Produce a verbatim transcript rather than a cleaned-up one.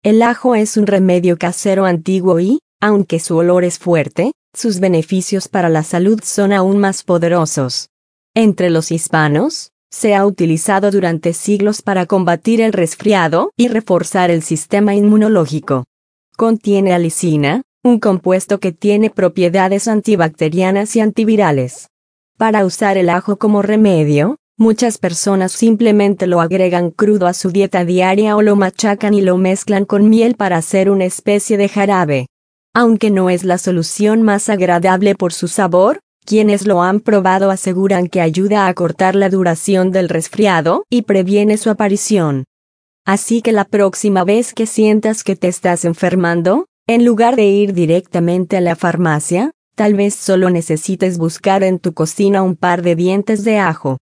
El ajo es un remedio casero antiguo y, aunque su olor es fuerte, sus beneficios para la salud son aún más poderosos. Entre los hispanos, se ha utilizado durante siglos para combatir el resfriado y reforzar el sistema inmunológico. Contiene alicina, un compuesto que tiene propiedades antibacterianas y antivirales. Para usar el ajo como remedio, muchas personas simplemente lo agregan crudo a su dieta diaria o lo machacan y lo mezclan con miel para hacer una especie de jarabe. Aunque no es la solución más agradable por su sabor, quienes lo han probado aseguran que ayuda a acortar la duración del resfriado y previene su aparición. Así que la próxima vez que sientas que te estás enfermando, en lugar de ir directamente a la farmacia, tal vez solo necesites buscar en tu cocina un par de dientes de ajo.